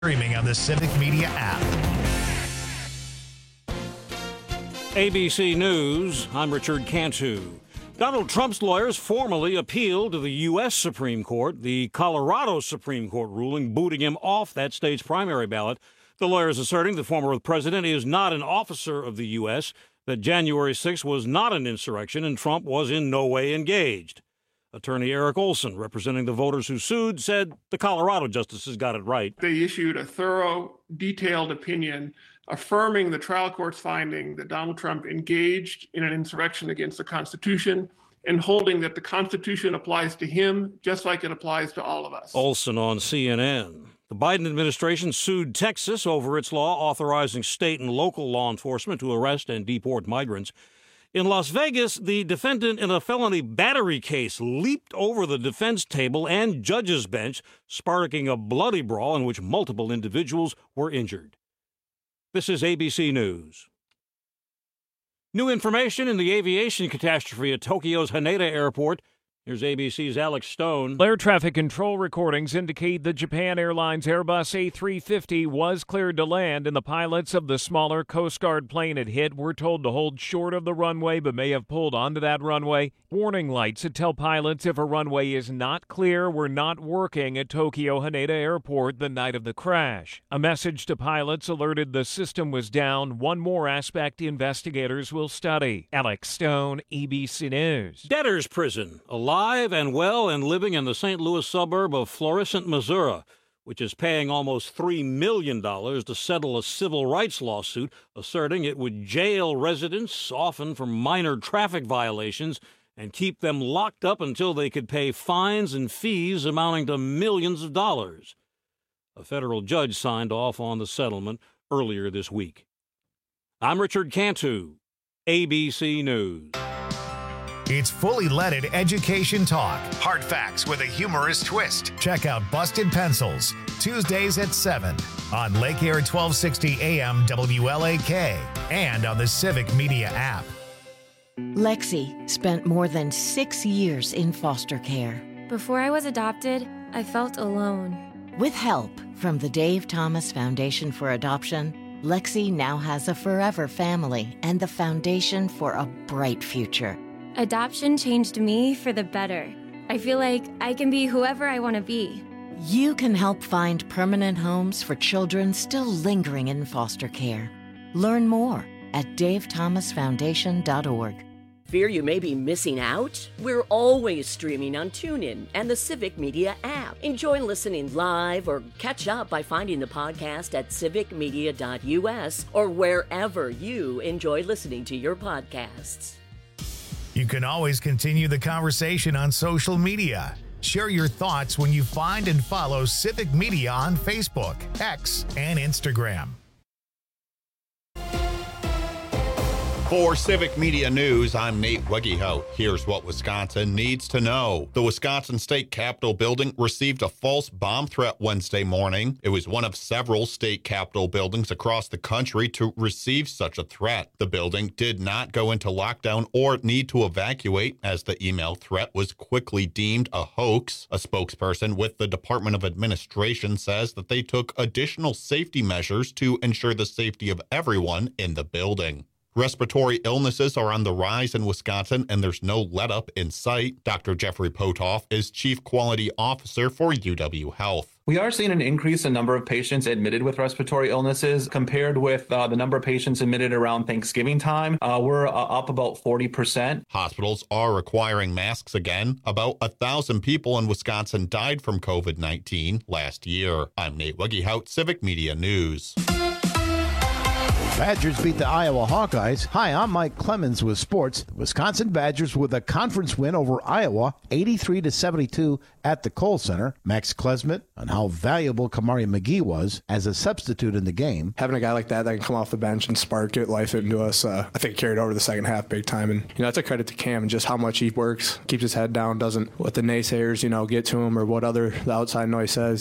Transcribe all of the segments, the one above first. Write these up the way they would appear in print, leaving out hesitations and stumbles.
Streaming on the Civic Media app. ABC News, I'm Richard Cantu. Donald Trump's lawyers formally appealed to the U.S. Supreme Court the Colorado Supreme Court ruling booting him off that state's primary ballot. The lawyers asserting the former president is not an officer of the U.S., that January 6th was not an insurrection, and Trump was in no way engaged. Attorney Eric Olson, representing the voters who sued, said the Colorado justices got it right. They issued a thorough, detailed opinion affirming the trial court's finding that Donald Trump engaged in an insurrection against the Constitution and holding that the Constitution applies to him just like it applies to all of us. Olson on CNN. The Biden administration sued Texas over its law authorizing state and local law enforcement to arrest and deport migrants. In Las Vegas, the defendant in a felony battery case leaped over the defense table and judge's bench, sparking a bloody brawl in which multiple individuals were injured. This is ABC News. New information in the aviation catastrophe at Tokyo's Haneda Airport. Here's ABC's Alex Stone. Air traffic control recordings indicate the Japan Airlines Airbus A350 was cleared to land, and the pilots of the smaller Coast Guard plane it hit were told to hold short of the runway but may have pulled onto that runway. Warning lights that tell pilots if a runway is not clear were not working at Tokyo Haneda Airport the night of the crash. A message to pilots alerted the system was down. One more aspect investigators will study. Alex Stone, ABC News. Debtor's prison, alive and well and living in the St. Louis suburb of Florissant, Missouri, which is paying almost $3 million to settle a civil rights lawsuit asserting it would jail residents, often for minor traffic violations, and keep them locked up until they could pay fines and fees amounting to millions of dollars. A federal judge signed off on the settlement earlier this week. I'm Richard Cantu, ABC News. It's fully leaded education talk. Hard facts with a humorous twist. Check out Busted Pencils, Tuesdays at 7 on Lake Air 1260 AM WLAK and on the Civic Media app. Lexi spent more than 6 years in foster care. Before I was adopted, I felt alone. With help from the Dave Thomas Foundation for Adoption, Lexi now has a forever family and the foundation for a bright future. Adoption changed me for the better. I feel like I can be whoever I want to be. You can help find permanent homes for children still lingering in foster care. Learn more at davethomasfoundation.org. Fear you may be missing out? We're always streaming on TuneIn and the Civic Media app. Enjoy listening live or catch up by finding the podcast at civicmedia.us or wherever you enjoy listening to your podcasts. You can always continue the conversation on social media. Share your thoughts when you find and follow Civic Media on Facebook, X, and Instagram. For Civic Media News, I'm Nate Wegehout. Here's what Wisconsin needs to know. The Wisconsin State Capitol building received a false bomb threat Wednesday morning. It was one of several state capitol buildings across the country to receive such a threat. The building did not go into lockdown or need to evacuate, as the email threat was quickly deemed a hoax. A spokesperson with the Department of Administration says that they took additional safety measures to ensure the safety of everyone in the building. Respiratory illnesses are on the rise in Wisconsin, and there's no let-up in sight. Dr. Jeffrey Potoff is Chief Quality Officer for UW Health. We are seeing an increase in number of patients admitted with respiratory illnesses compared with the number of patients admitted around Thanksgiving time. We're up about 40%. Hospitals are requiring masks again. About 1,000 people in Wisconsin died from COVID-19 last year. I'm Nate Wegehout, Civic Media News. Badgers beat the Iowa Hawkeyes. Hi, I'm Mike Clemens with sports. The Wisconsin Badgers with a conference win over Iowa, 83-72 at the Kohl Center. Max Klesmit on how valuable Kamari McGee was as a substitute in the game. Having a guy like that can come off the bench and spark it, life it into us, I think carried over the second half big time. And, that's a credit to Cam and just how much he works, keeps his head down, doesn't let the naysayers, get to him or what the outside noise says. He's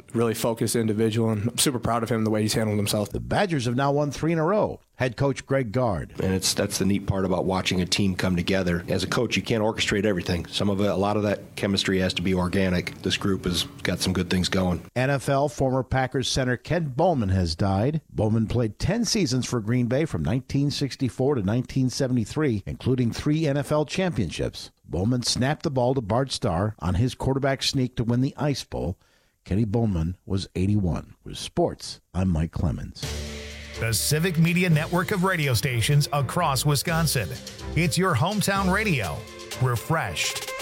really focused individual, and I'm super proud of him, the way he's handled himself. The Badgers have now won 3 in a row. Head coach Greg Gard. And that's the neat part about watching a team come together. As a coach, you can't orchestrate everything. A lot of that chemistry has to be organic. This group has got some good things going. NFL former Packers center Ken Bowman has died. Bowman played 10 seasons for Green Bay from 1964 to 1973, including 3 NFL championships. Bowman snapped the ball to Bart Starr on his quarterback sneak to win the Ice Bowl. Kenny Bowman was 81. With sports, I'm Mike Clemens. The Civic Media network of radio stations across Wisconsin. It's your hometown radio. Refreshed.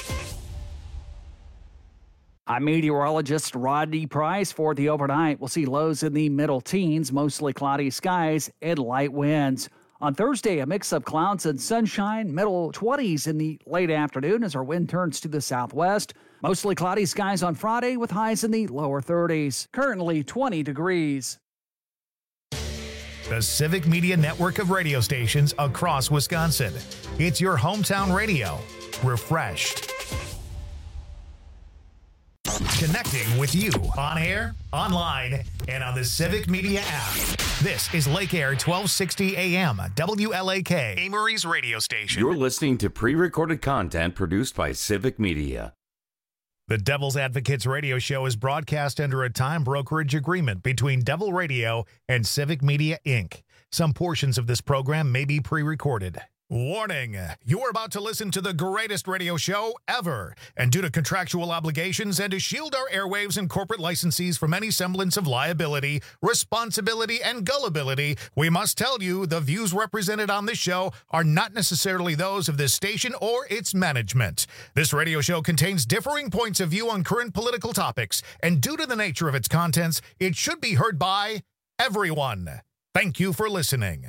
I'm meteorologist Rodney Price. For the overnight, we'll see lows in the middle teens, mostly cloudy skies and light winds. On Thursday, a mix of clouds and sunshine, middle 20s in the late afternoon as our wind turns to the southwest. Mostly cloudy skies on Friday with highs in the lower 30s. Currently 20 degrees. The Civic Media network of radio stations across Wisconsin. It's your hometown radio. Refreshed. Connecting with you on air, online, and on the Civic Media app. This is Lake Air 1260 AM, WLAK, Amory's radio station. You're listening to pre-recorded content produced by Civic Media. The Devil's Advocates radio show is broadcast under a time brokerage agreement between Devil Radio and Civic Media, Inc. Some portions of this program may be pre-recorded. Warning, you're about to listen to the greatest radio show ever. And due to contractual obligations and to shield our airwaves and corporate licensees from any semblance of liability, responsibility, and gullibility, we must tell you the views represented on this show are not necessarily those of this station or its management. This radio show contains differing points of view on current political topics, and due to the nature of its contents, it should be heard by everyone. Thank you for listening.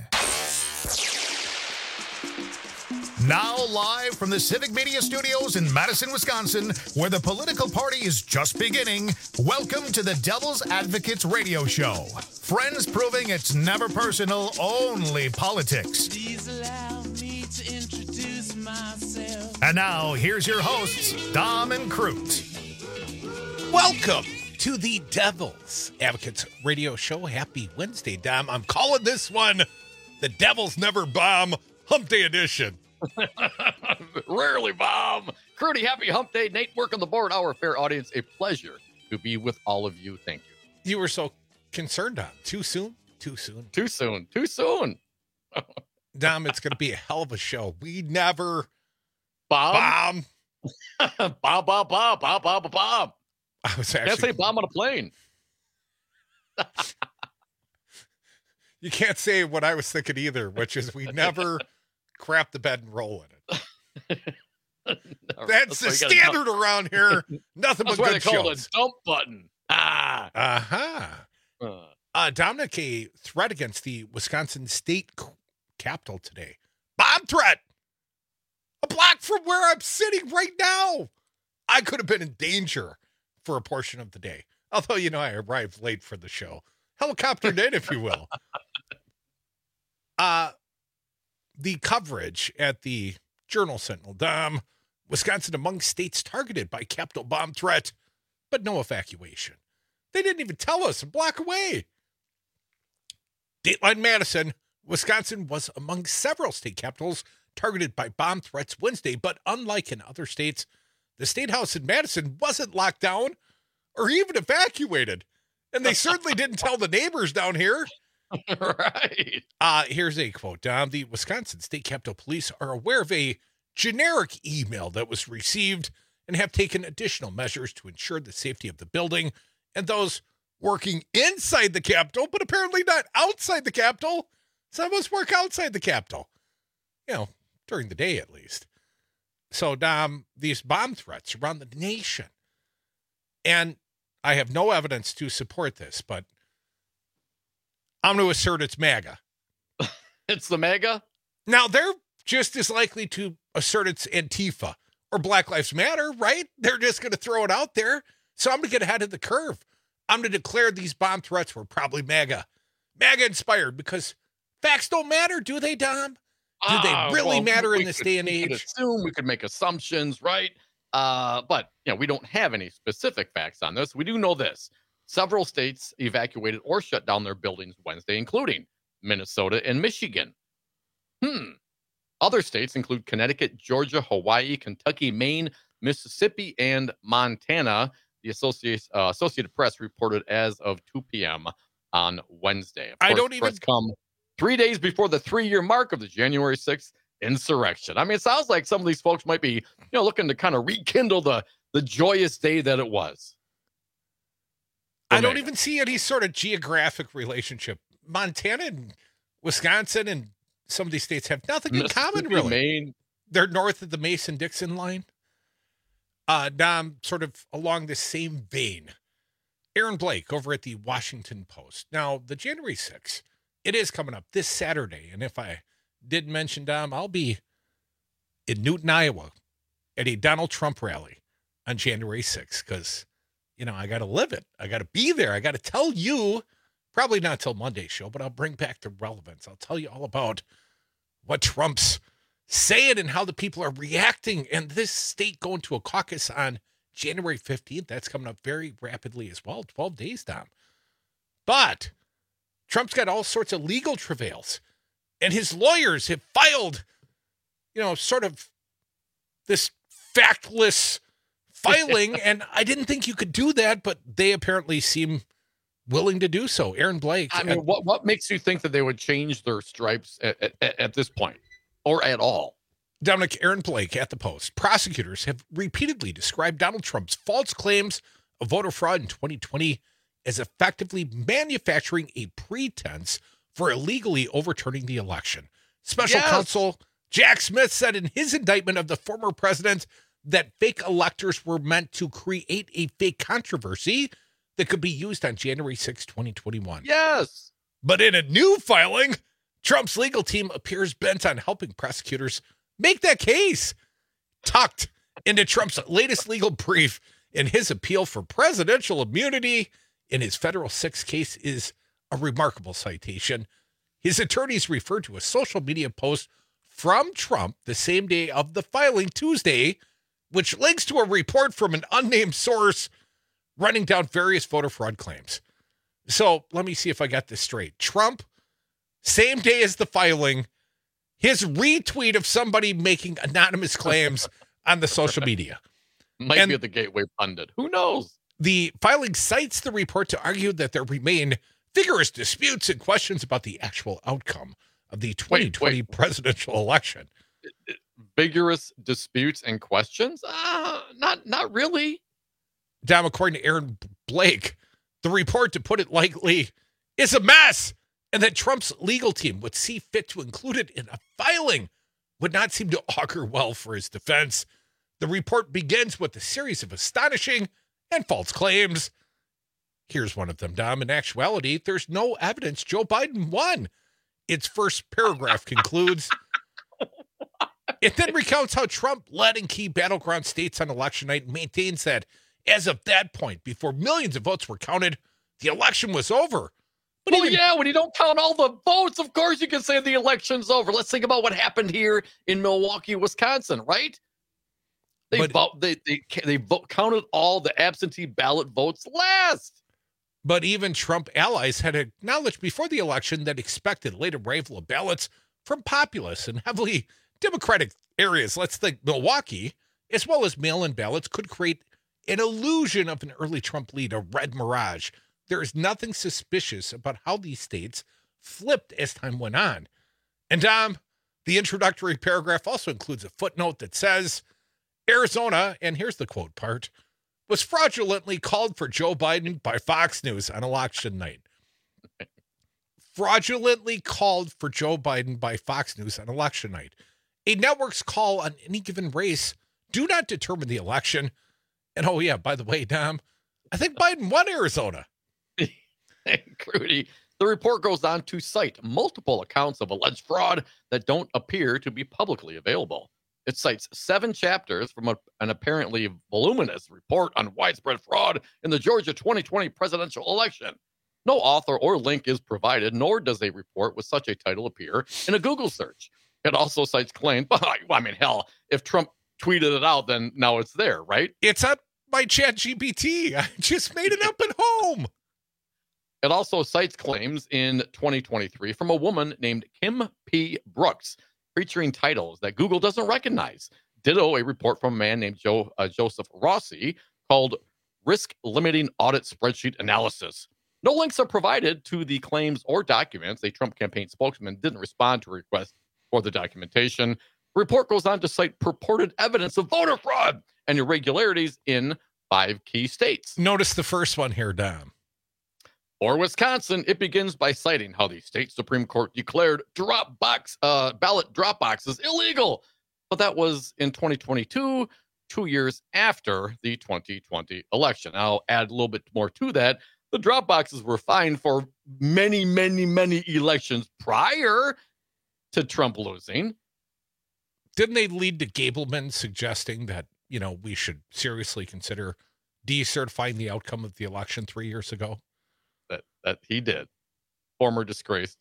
Now live from the Civic Media Studios in Madison, Wisconsin, where the political party is just beginning, welcome to the Devil's Advocates radio show. Friends proving it's never personal, only politics. Please allow me to introduce myself. And now, here's your hosts, Dom and Crute. Welcome to the Devil's Advocates radio show. Happy Wednesday, Dom. I'm calling this one the Devil's Never Bomb Hump Day Edition. Rarely bomb. Crudy, happy hump day. Nate, work on the board. Our fair audience, a pleasure to be with all of you. Thank you. You were so concerned, Dom. Too soon? Too soon. Too soon. Too soon. Dom, it's going to be a hell of a show. We never bomb. Bomb. I was actually... Can't say bomb on a plane. You can't say what I was thinking either, which is we never... crap the bed and roll in it. That's the standard around here. Nothing but good shows. That's why they call it a dump button. Dominic, a threat against the Wisconsin State Capitol today. Bomb threat. A block from where I'm sitting right now. I could have been in danger for a portion of the day. Although, I arrived late for the show. Helicoptered in, if you will. The coverage at the Journal-Sentinel, Dom, Wisconsin among states targeted by Capitol bomb threat, but no evacuation. They didn't even tell us a block away. Dateline Madison, Wisconsin was among several state capitals targeted by bomb threats Wednesday, but unlike in other states, the State House in Madison wasn't locked down or even evacuated. And they certainly didn't tell the neighbors down here. Right. Here's a quote, Dom. The Wisconsin State Capitol Police are aware of a generic email that was received and have taken additional measures to ensure the safety of the building and those working inside the Capitol, but apparently not outside the Capitol. Some of us work outside the Capitol, during the day at least. So, Dom, these bomb threats around the nation, and I have no evidence to support this, but I'm going to assert it's MAGA. It's the MAGA? Now, they're just as likely to assert it's Antifa or Black Lives Matter, right? They're just going to throw it out there. So I'm going to get ahead of the curve. I'm going to declare these bomb threats were probably MAGA inspired, because facts don't matter, do they, Dom? Do they really matter in this day and age? We could make assumptions, right? But we don't have any specific facts on this. We do know this. Several states evacuated or shut down their buildings Wednesday, including Minnesota and Michigan. Other states include Connecticut, Georgia, Hawaii, Kentucky, Maine, Mississippi, and Montana. The Associated Press reported as of 2 p.m. on Wednesday. Of course, press come 3 days before the 3-year mark of the January 6th insurrection. I mean, it sounds like some of these folks might be, looking to kind of rekindle the joyous day that it was. I don't even see any sort of geographic relationship. Montana and Wisconsin and some of these states have nothing in common, really. Maine. They're north of the Mason-Dixon line. Now, sort of along the same vein, Aaron Blake over at the Washington Post. Now, the January 6th, it is coming up this Saturday. And if I did mention, Dom, I'll be in Newton, Iowa at a Donald Trump rally on January 6th because, I got to live it. I got to be there. I got to tell you, probably not till Monday's show, but I'll bring back the relevance. I'll tell you all about what Trump's saying and how the people are reacting. And this state going to a caucus on January 15th, that's coming up very rapidly as well. 12 days, Dom. But Trump's got all sorts of legal travails. And his lawyers have filed, sort of this factless filing. And I didn't think you could do that, but they apparently seem willing to do so. Aaron Blake. I mean, what makes you think that they would change their stripes at this point or at all? Dominic, Aaron Blake at the Post. Prosecutors have repeatedly described Donald Trump's false claims of voter fraud in 2020 as effectively manufacturing a pretense for illegally overturning the election. Special counsel Jack Smith said in his indictment of the former president that fake electors were meant to create a fake controversy that could be used on January 6, 2021. Yes. But in a new filing, Trump's legal team appears bent on helping prosecutors make that case. Tucked into Trump's latest legal brief in his appeal for presidential immunity in his federal 6 case is a remarkable citation. His attorneys referred to a social media post from Trump the same day of the filing, Tuesday, which links to a report from an unnamed source running down various voter fraud claims. So let me see if I got this straight. Trump, same day as the filing, his retweet of somebody making anonymous claims on the social media. Might be at the Gateway Pundit. Who knows? The filing cites the report to argue that there remain vigorous disputes and questions about the actual outcome of the 2020 presidential election. Vigorous disputes and questions? Not really. Dom, according to Aaron Blake, the report, to put it lightly, is a mess, and that Trump's legal team would see fit to include it in a filing would not seem to augur well for his defense. The report begins with a series of astonishing and false claims. Here's one of them, Dom. In actuality, there's no evidence Joe Biden won. Its first paragraph concludes. It then recounts how Trump led in key battleground states on election night and maintains that as of that point, before millions of votes were counted, the election was over. But when you don't count all the votes, of course you can say the election's over. Let's think about what happened here in Milwaukee, Wisconsin, right? They counted all the absentee ballot votes last. But even Trump allies had acknowledged before the election that expected late arrival of ballots from populous and heavily Democratic areas, let's think Milwaukee, as well as mail-in ballots, could create an illusion of an early Trump lead, a red mirage. There is nothing suspicious about how these states flipped as time went on. And the introductory paragraph also includes a footnote that says, Arizona, and here's the quote part, was fraudulently called for Joe Biden by Fox News on election night. Fraudulently called for Joe Biden by Fox News on election night. A network's call on any given race do not determine the election. And oh yeah, by the way, Dom, I think Biden won Arizona. Crudy. The report goes on to cite multiple accounts of alleged fraud that don't appear to be publicly available. It cites 7 chapters from an apparently voluminous report on widespread fraud in the Georgia 2020 presidential election. No author or link is provided, nor does a report with such a title appear in a Google search. It also cites claims, I mean, hell, if Trump tweeted it out, then now it's there, right? It's up by ChatGPT. I just made it up at home. It also cites claims in 2023 from a woman named Kim P. Brooks, featuring titles that Google doesn't recognize. Ditto a report from a man named Joseph Rossi called Risk Limiting Audit Spreadsheet Analysis. No links are provided to the claims or documents. A Trump campaign spokesman didn't respond to a request for the documentation. The report goes on to cite purported evidence of voter fraud and irregularities in 5 key states. Notice the first one here, Dom. For Wisconsin, it begins by citing how the state Supreme Court declared ballot drop boxes illegal. But that was in 2022, 2 years after the 2020 election. I'll add a little bit more to that. The drop boxes were fine for many, many, many elections prior to Trump losing. Didn't they lead to Gableman suggesting that, we should seriously consider decertifying the outcome of the election 3 years ago? That he did. Former disgraced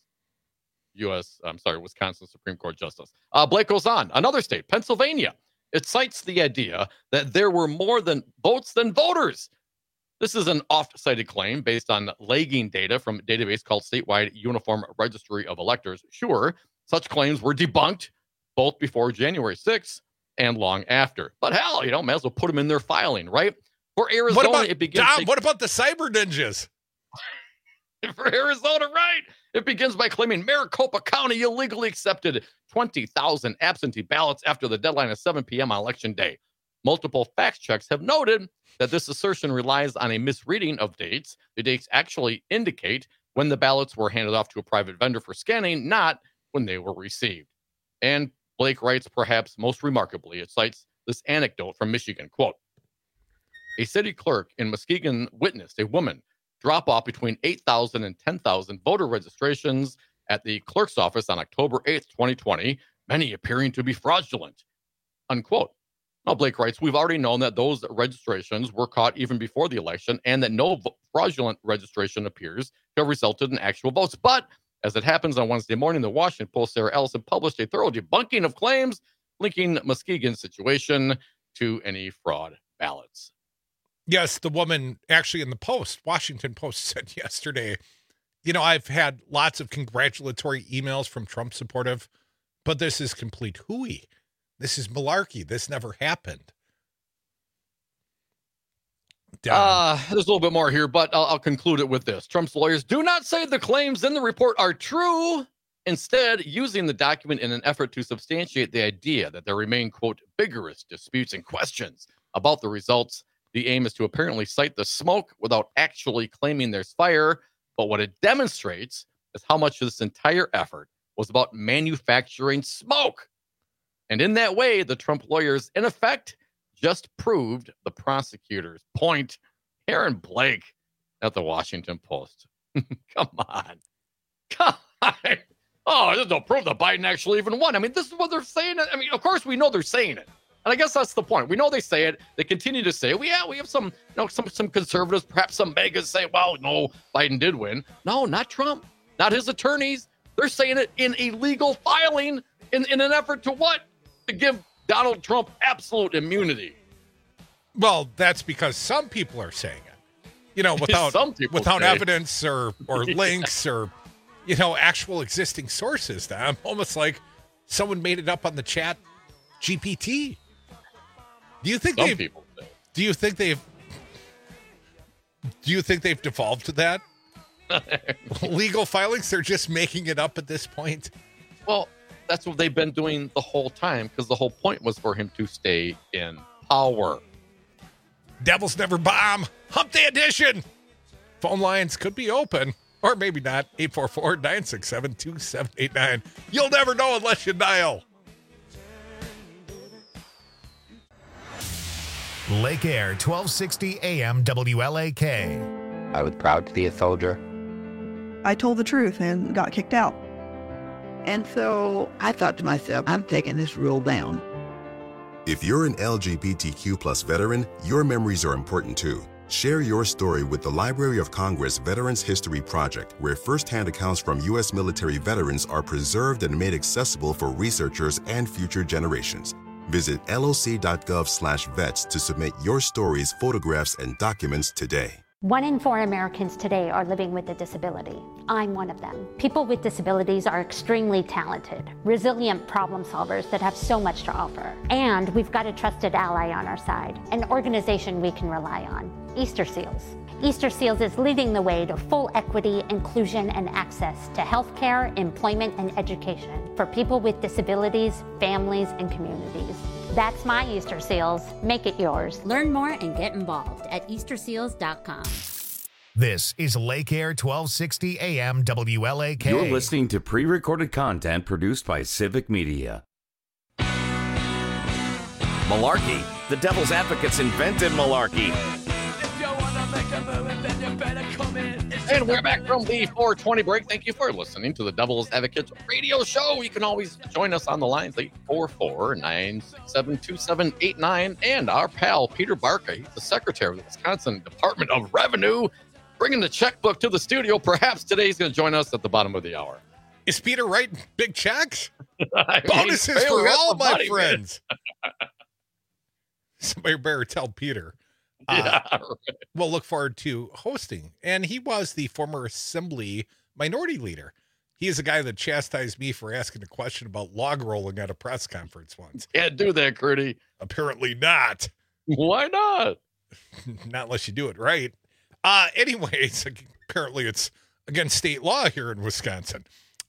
Wisconsin Supreme Court Justice. Blake goes on. Another state, Pennsylvania. It cites the idea that there were more votes than voters. This is an oft-cited claim based on lagging data from a database called Statewide Uniform Registry of Electors. Sure, such claims were debunked both before January 6th and long after. But hell, might as well put them in their filing, right? For Arizona, it begins... Dom, what about the cyber ninjas? For Arizona, right? It begins by claiming Maricopa County illegally accepted 20,000 absentee ballots after the deadline of 7 p.m. on Election Day. Multiple fact checks have noted that this assertion relies on a misreading of dates. The dates actually indicate when the ballots were handed off to a private vendor for scanning, not when they were received. And Blake writes, perhaps most remarkably, it cites this anecdote from Michigan. Quote, a city clerk in Muskegon witnessed a woman drop off between 8,000 and 10,000 voter registrations at the clerk's office on October 8th, 2020, many appearing to be fraudulent, unquote. Now, Blake writes, we've already known that those registrations were caught even before the election and that no fraudulent registration appears to have resulted in actual votes. But as it happens on Wednesday morning, the Washington Post, Sarah Ellison published a thorough debunking of claims linking Muskegon's situation to any fraud ballots. Yes, the woman actually in the Post, Washington Post, said yesterday, I've had lots of congratulatory emails from Trump supportive, but this is complete hooey. This is malarkey. This never happened. There's a little bit more here, but I'll conclude it with this. Trump's lawyers do not say the claims in the report are true. Instead, using the document in an effort to substantiate the idea that there remain, quote, vigorous disputes and questions about the results. The aim is to apparently cite the smoke without actually claiming there's fire. But what it demonstrates is how much of this entire effort was about manufacturing smoke. And in that way, the Trump lawyers, in effect, just proved the prosecutor's point. Aaron Blake at the Washington Post. Come on. Oh, there's no proof that Biden actually even won. I mean, this is what they're saying. I mean, of course, we know they're saying it. And I guess that's the point. We know they say it. They continue to say it. We have some, some conservatives, perhaps some megas say, well, no, Biden did win. No, not Trump, not his attorneys. They're saying it in a legal filing in an effort to what? To give Donald Trump absolute immunity. Well, that's because some people are saying it, without evidence or links or, actual existing sources. I'm almost like someone made it up on the chat GPT. Do you think they've devolved to that? Legal filings, they're just making it up at this point. Well, that's what they've been doing the whole time, because the whole point was for him to stay in power. Devils never bomb. Hump Day edition. Phone lines could be open, or maybe not. 844-967-2789. You'll never know unless you dial. Lake Air, 1260 AM WLAK. I was proud to be a soldier. I told the truth and got kicked out. And so I thought to myself, I'm taking this rule down. If you're an LGBTQ plus veteran, your memories are important too. Share your story with the Library of Congress Veterans History Project, where firsthand accounts from U.S. military veterans are preserved and made accessible for researchers and future generations. Visit loc.gov/vets to submit your stories, photographs, and documents today. 1 in 4 Americans today are living with a disability. I'm one of them. People with disabilities are extremely talented, resilient problem solvers that have so much to offer. And we've got a trusted ally on our side, an organization we can rely on, Easter Seals. Easter Seals is leading the way to full equity, inclusion, and access to healthcare, employment, and education for people with disabilities, families, and communities. That's my Easter Seals. Make it yours. Learn more and get involved at easterseals.com. This is Lake Air 1260 AM WLAK. You're listening to pre-recorded content produced by Civic Media. Malarkey. The Devil's Advocates invented malarkey. And we're back from the 420 break. Thank you for listening to the Devil's Advocates radio show. You can always join us on the lines, 844-967-2789. And our pal, Peter Barca, he's the secretary of the Wisconsin Department of Revenue, bringing the checkbook to the studio. Perhaps today he's going to join us at the bottom of the hour. Is Peter writing big checks? Bonuses for all my friends. Somebody better tell Peter. Yeah, right. We'll look forward to hosting. And he was the former Assembly minority leader. He is a guy that chastised me for asking a question about log rolling at a press conference once. Can't do that, Crudy. Apparently not. Why not? Not unless you do it right. Anyways, apparently it's against state law here in Wisconsin.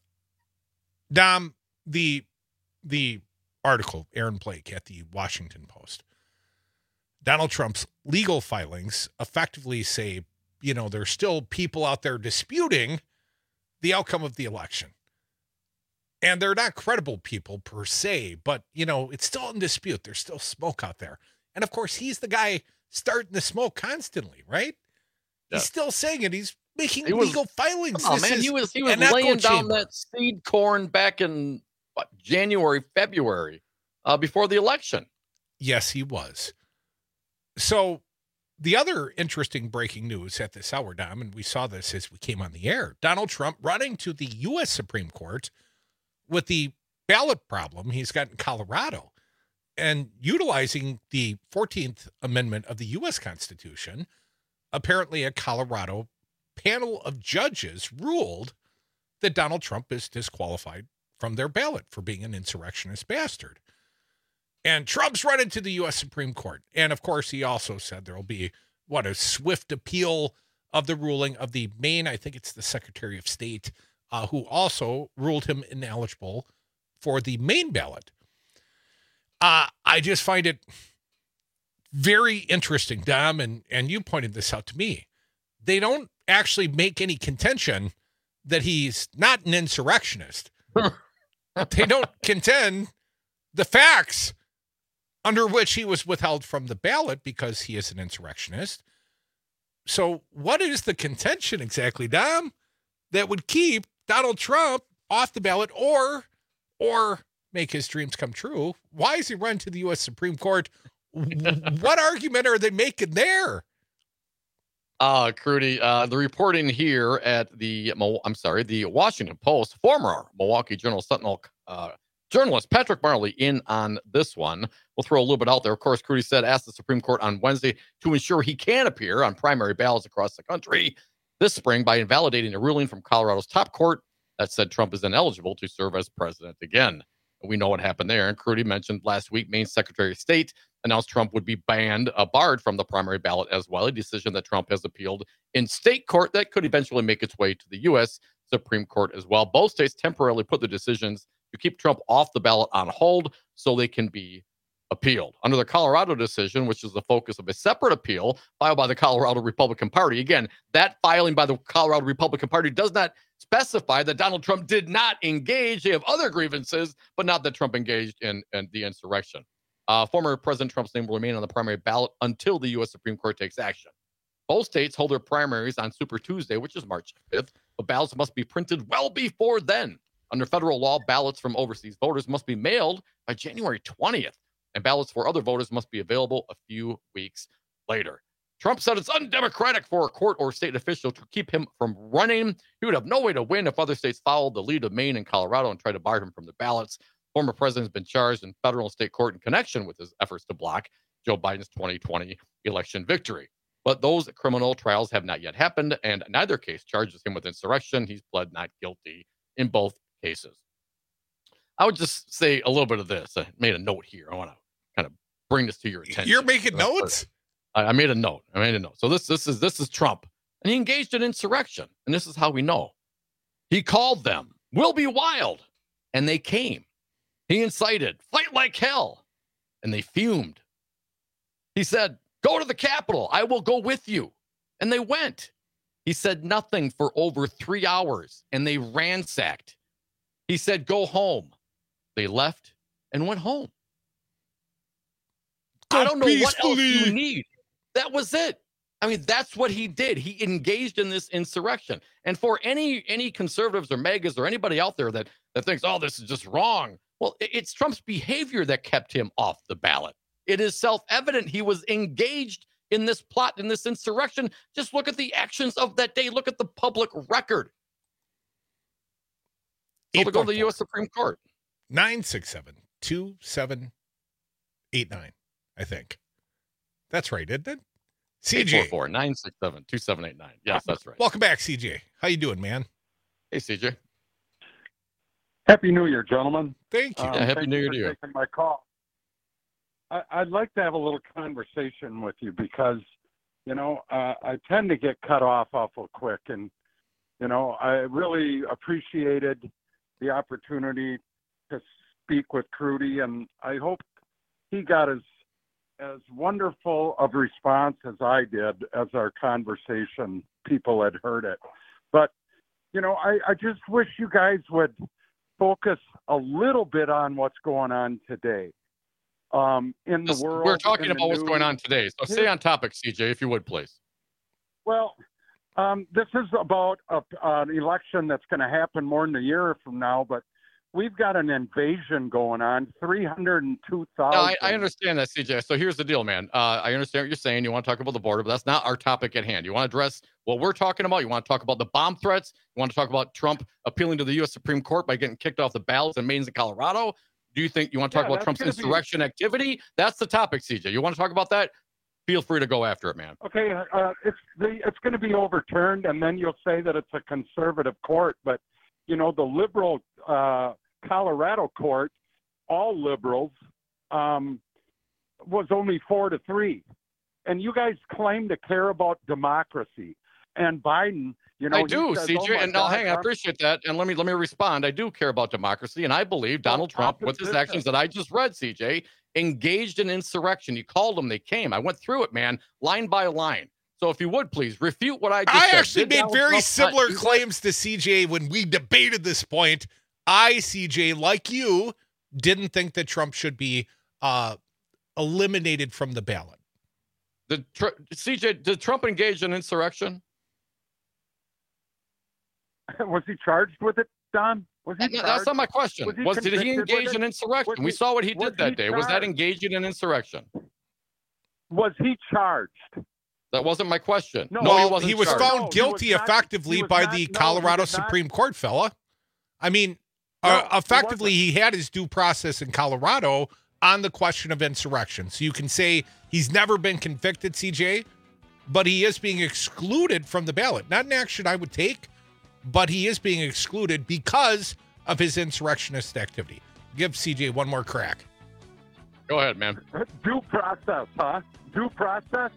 Dom, the article, Aaron Blake at the Washington Post. Donald Trump's legal filings effectively say, there's still people out there disputing the outcome of the election. And they're not credible people per se, but, it's still in dispute. There's still smoke out there. And, of course, he's the guy starting the smoke constantly, right? Yeah. He's still saying it. He's making legal filings. Oh, man, he was laying down that seed corn back in January, February, before the election. Yes, he was. So the other interesting breaking news at this hour, Dom, and we saw this as we came on the air, Donald Trump running to the U.S. Supreme Court with the ballot problem he's got in Colorado and utilizing the 14th Amendment of the U.S. Constitution. Apparently, a Colorado panel of judges ruled that Donald Trump is disqualified from their ballot for being an insurrectionist bastard. And Trump's running to the U.S. Supreme Court. And, of course, he also said there will be, a swift appeal of the ruling of the Maine, I think it's the Secretary of State, who also ruled him ineligible for the Maine ballot. I just find it very interesting, Dom, and you pointed this out to me. They don't actually make any contention that he's not an insurrectionist. They don't contend the facts under which he was withheld from the ballot because he is an insurrectionist. So what is the contention exactly, Dom, that would keep Donald Trump off the ballot or make his dreams come true? Why is he running to the U.S. Supreme Court? What argument are they making there? Crudy, the reporting here at the Washington Post, former Milwaukee Journal-Sentinel journalist Patrick Marley in on this one. We'll throw a little bit out there. Of course, Crudy said, asked the Supreme Court on Wednesday to ensure he can appear on primary ballots across the country this spring by invalidating a ruling from Colorado's top court that said Trump is ineligible to serve as president again. And we know what happened there. And Crudy mentioned last week, Maine Secretary of State announced Trump would be barred from the primary ballot as well, a decision that Trump has appealed in state court that could eventually make its way to the U.S. Supreme Court as well. Both states temporarily put the decisions to keep Trump off the ballot on hold so they can be appealed. Under the Colorado decision, which is the focus of a separate appeal filed by the Colorado Republican Party. Again, that filing by the Colorado Republican Party does not specify that Donald Trump did not engage. They have other grievances, but not that Trump engaged in the insurrection. Former President Trump's name will remain on the primary ballot until the U.S. Supreme Court takes action. Both states hold their primaries on Super Tuesday, which is March 5th, but ballots must be printed well before then. Under federal law, ballots from overseas voters must be mailed by January 20th, and ballots for other voters must be available a few weeks later. Trump said it's undemocratic for a court or state official to keep him from running. He would have no way to win if other states followed the lead of Maine and Colorado and tried to bar him from the ballots. Former president has been charged in federal and state court in connection with his efforts to block Joe Biden's 2020 election victory. But those criminal trials have not yet happened, and neither case charges him with insurrection. He's pled not guilty in both cases. I would just say a little bit of this. I made a note here. I want to kind of bring this to your attention. You're making notes? I made a note. So this is Trump, and he engaged in insurrection, and this is how we know. He called them, "We'll be wild," and they came. He incited, "Fight like hell," and they fumed. He said, "Go to the Capitol. I will go with you," and they went. He said nothing for over 3 hours, and they ransacked. He said, "Go home." They left and went home. I don't know what else you need. That was it. I mean, that's what he did. He engaged in this insurrection. And for any conservatives or MAGAs or anybody out there that thinks, oh, this is just wrong. Well, it's Trump's behavior that kept him off the ballot. It is self-evident he was engaged in this plot, in this insurrection. Just look at the actions of that day. Look at the public record. So to go to the U.S. Supreme Court. 967-2789, I think. That's right, isn't it? CJ. 844-967-2789. Yes, that's right. Welcome back, CJ. How you doing, man? Hey, CJ. Happy New Year, gentlemen. Thank you. Happy New Year to you. Taking my call. I'd like to have a little conversation with you because, I tend to get cut off awful quick. And, I really appreciated the opportunity to speak with Crudy, and I hope he got as wonderful of response as I did as our conversation people had heard it. But, I just wish you guys would focus a little bit on what's going on today in the world. We're talking about what's going on today. So stay on topic, CJ, if you would, please. Well, this is about an election that's going to happen more than a year from now, but we've got an invasion going on, 302,000. No, I understand that, CJ. So here's the deal, man. I understand what you're saying. You want to talk about the border, but that's not our topic at hand. You want to address what we're talking about? You want to talk about the bomb threats? You want to talk about Trump appealing to the U.S. Supreme Court by getting kicked off the ballots in Maine and Colorado? Do you think you want to talk about Trump's insurrection activity? That's the topic, CJ. You want to talk about that? Feel free to go after it, man. Okay, it's going to be overturned, and then you'll say that it's a conservative court. But, the liberal Colorado court, all liberals, was only 4-3. And you guys claim to care about democracy. And Biden, I do, CJ, and hang on, I appreciate that. And let me respond. I do care about democracy, and I believe Donald Trump, with his actions that I just read, CJ, engaged in insurrection. He called them, they came. I went through it, man, line by line. So if you would, please, refute what I just said. I actually made very similar claims to CJ when we debated this point. CJ, like you, didn't think that Trump should be eliminated from the ballot. CJ, did Trump engage in insurrection? Was he charged with it, Don? That's not my question. Did he engage in insurrection? We saw what he did that day. Was that engaging in insurrection? Was he charged? That wasn't my question. No, he was found guilty effectively by the Colorado Supreme Court, fella. I mean, effectively, he had his due process in Colorado on the question of insurrection. So you can say he's never been convicted, CJ, but he is being excluded from the ballot. Not an action I would take, but he is being excluded because of his insurrectionist activity. Give CJ one more crack. Go ahead, man. Due process, huh? Due process?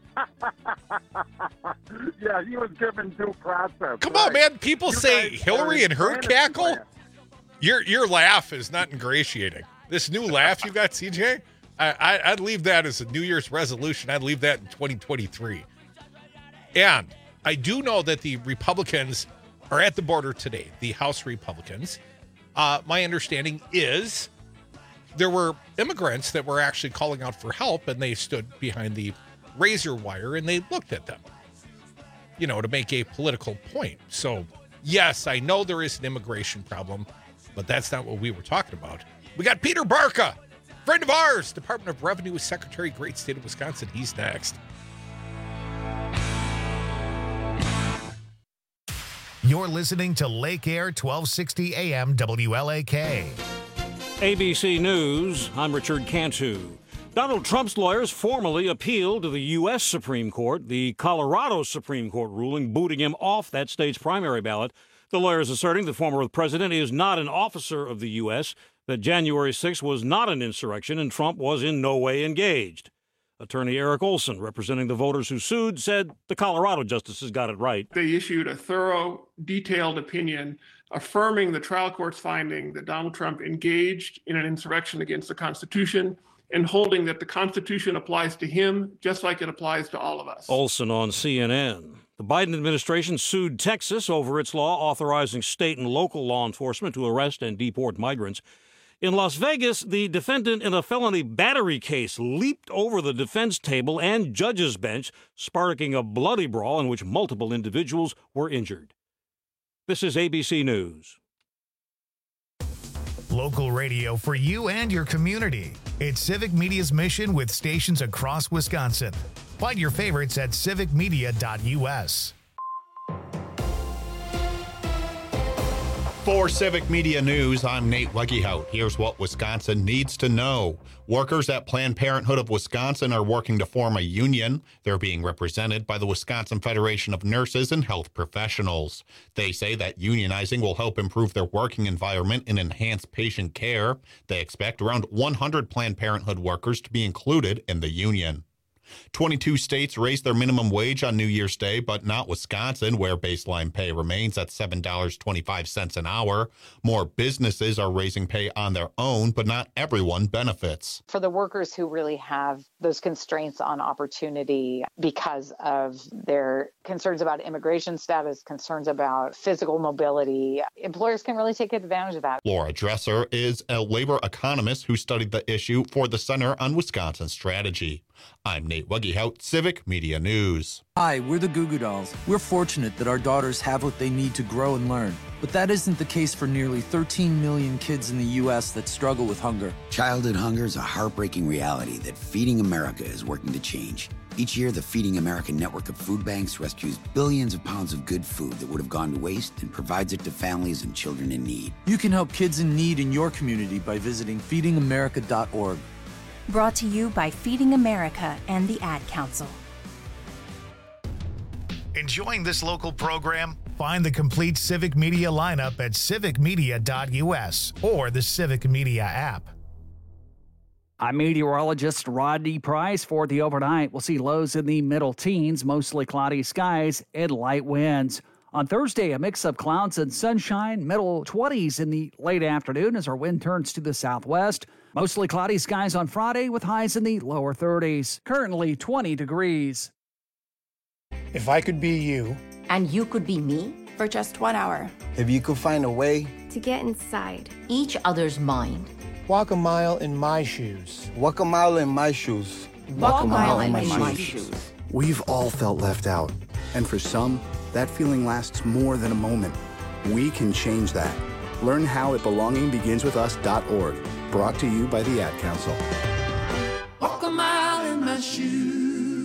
Yeah, he was given due process. Come on, man. People say Hillary and her cackle. Your laugh is not ingratiating. This new laugh you got, CJ, I'd leave that as a New Year's resolution. I'd leave that in 2023. And I do know that the Republicans are at the border today, the House Republicans. My understanding is there were immigrants that were actually calling out for help, and they stood behind the razor wire, and they looked at them, to make a political point. So, yes, I know there is an immigration problem, but that's not what we were talking about. We got Peter Barca, friend of ours, Department of Revenue Secretary, great state of Wisconsin. He's next. You're listening to Lake Air 1260 AM WLAK. ABC News, I'm Richard Cantu. Donald Trump's lawyers formally appealed to the U.S. Supreme Court the Colorado Supreme Court ruling booting him off that state's primary ballot. The lawyers asserting the former president is not an officer of the U.S., that January 6th was not an insurrection, and Trump was in no way engaged. Attorney Eric Olson, representing the voters who sued, said the Colorado justices got it right. They issued a thorough, detailed opinion affirming the trial court's finding that Donald Trump engaged in an insurrection against the Constitution and holding that the Constitution applies to him just like it applies to all of us. Olson on CNN. The Biden administration sued Texas over its law authorizing state and local law enforcement to arrest and deport migrants. In Las Vegas, the defendant in a felony battery case leaped over the defense table and judge's bench, sparking a bloody brawl in which multiple individuals were injured. This is ABC News. Local radio for you and your community. It's Civic Media's mission with stations across Wisconsin. Find your favorites at civicmedia.us. For Civic Media News, I'm Nate Weggehout. Here's what Wisconsin needs to know. Workers at Planned Parenthood of Wisconsin are working to form a union. They're being represented by the Wisconsin Federation of Nurses and Health Professionals. They say that unionizing will help improve their working environment and enhance patient care. They expect around 100 Planned Parenthood workers to be included in the union. 22 states raised their minimum wage on New Year's Day, but not Wisconsin, where baseline pay remains at $7.25 an hour. More businesses are raising pay on their own, but not everyone benefits. For the workers who really have those constraints on opportunity because of their concerns about immigration status, concerns about physical mobility, employers can really take advantage of that. Laura Dresser is a labor economist who studied the issue for the Center on Wisconsin Strategy. I'm Nate Weggehout, Civic Media News. Hi, we're the Goo Goo Dolls. We're fortunate that our daughters have what they need to grow and learn. But that isn't the case for nearly 13 million kids in the U.S. that struggle with hunger. Childhood hunger is a heartbreaking reality that Feeding America is working to change. Each year, the Feeding America network of food banks rescues billions of pounds of good food that would have gone to waste and provides it to families and children in need. You can help kids in need in your community by visiting feedingamerica.org. Brought to you by Feeding America and the Ad Council. Enjoying this local program? Find the complete Civic Media lineup at civicmedia.us or the Civic Media app. I'm meteorologist Rodney Price. For the overnight, we'll see lows in the middle teens, mostly cloudy skies and light winds. On Thursday, a mix of clouds and sunshine, middle 20s in the late afternoon as our wind turns to the southwest. Mostly cloudy skies on Friday with highs in the lower 30s. Currently 20 degrees. If I could be you. And you could be me. For just 1 hour. If you could find a way. To get inside each other's mind. Walk a mile in my shoes. Walk a mile in my shoes. Walk a mile in my shoes. We've all felt left out. And for some, that feeling lasts more than a moment. We can change that. Learn how at belongingbeginswithus.org. Brought to you by the Ad Council. Walk a mile in my shoes.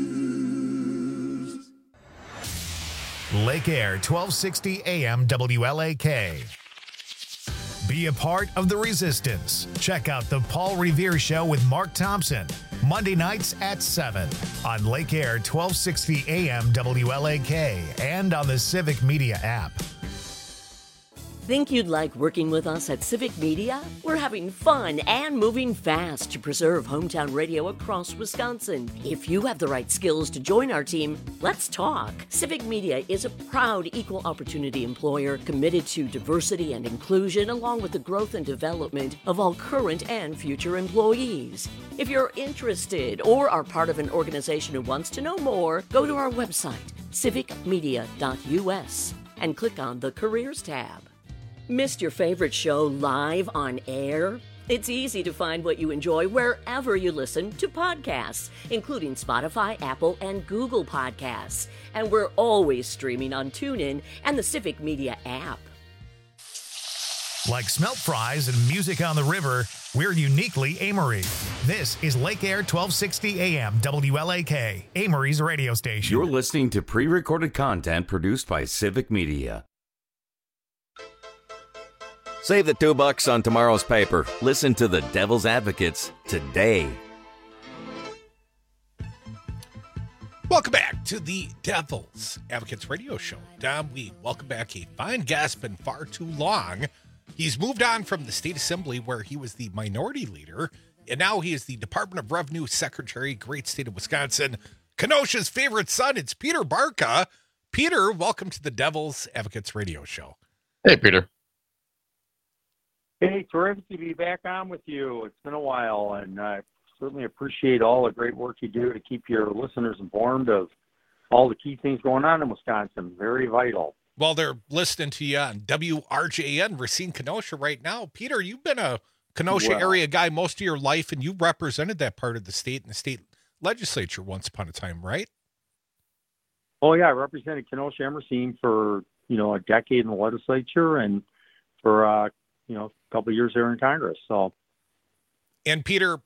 Lake Air 1260 AM WLAK. Be a part of the resistance. Check out the Paul Revere Show with Mark Thompson. Monday nights at 7 on Lake Air 1260 AM WLAK and on the Civic Media app. Think you'd like working with us at Civic Media? We're having fun and moving fast to preserve hometown radio across Wisconsin. If you have the right skills to join our team, let's talk. Civic Media is a proud equal opportunity employer committed to diversity and inclusion along with the growth and development of all current and future employees. If you're interested or are part of an organization who wants to know more, go to our website, civicmedia.us, and click on the Careers tab. Missed your favorite show live on air? It's easy to find what you enjoy wherever you listen to podcasts, including Spotify, Apple, and Google Podcasts. And we're always streaming on TuneIn and the Civic Media app. Like smelt fries and music on the river, we're uniquely Amory. This is Lake Air 1260 AM WLAK, Amory's radio station. You're listening to pre-recorded content produced by Civic Media. Save the $2 on tomorrow's paper. Listen to the Devil's Advocates today. to the Devil's Advocates Radio Show. Dom, we welcome back a fine guest, been far too long. He's moved on from the state assembly where he was the minority leader, and now he is the Department of Revenue Secretary, great state of Wisconsin. Kenosha's favorite son, it's Peter Barca. Peter, welcome to the Devil's Advocates Radio Show. Hey, Peter. Hey, terrific to be back on with you. It's been a while, and I certainly appreciate all the great work you do to keep your listeners informed of all the key things going on in Wisconsin. Very vital. Well, they're listening to you on WRJN, Racine, Kenosha right now. Peter, you've been a Kenosha area guy most of your life, and you represented that part of the state in the state legislature once upon a time, right? Oh, yeah. I represented Kenosha and Racine for, a decade in the legislature and for, a couple of years there in Congress. So, and Peter,